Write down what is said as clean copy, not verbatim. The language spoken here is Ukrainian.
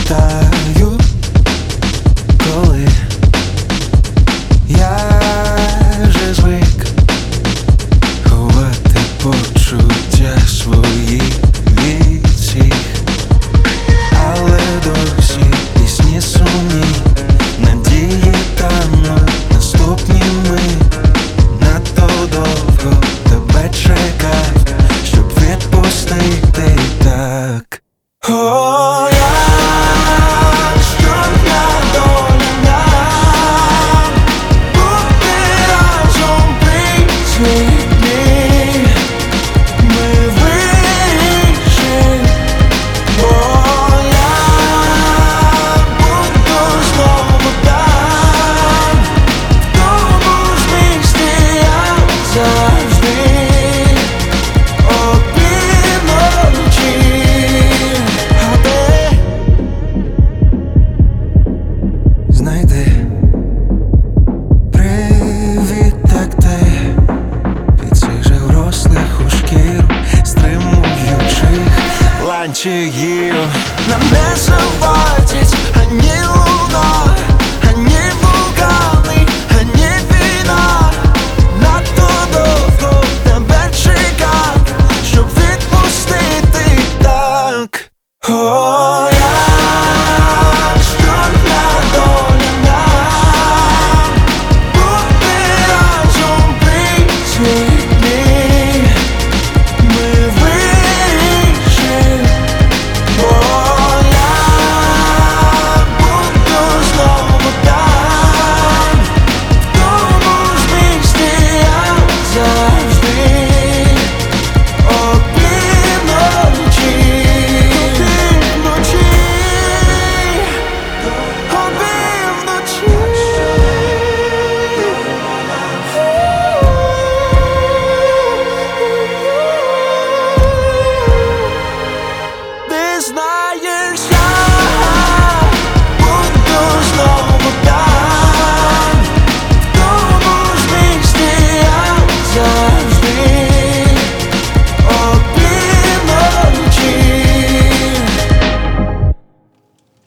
пам'ятаю, коли я вже звик ховати почуття свої від всіх, але досі пісні сумні, надії тануть наступніми. Надто довго тебе чекав, щоб відпустити так. О, як скромна доля нам бути разом крізь дні. Ми вийшли, бо я буду знову там, в тому ж місці, як завжди, опівночі. А ти знайди привіт, так ти від цих же врослих у шкіру стримуючих ланцюгів. Нам не завадять ані луна, ані вулкани, ані війна. Надто довго тебе чекав, щоб відпустити так. О, як скромна доля нам бути разом крізь дні. Ми вийшли, бо я буду знову там, в тому ж місці, як завжди, опівночі, опівночі, опівночі. Ти знаєш.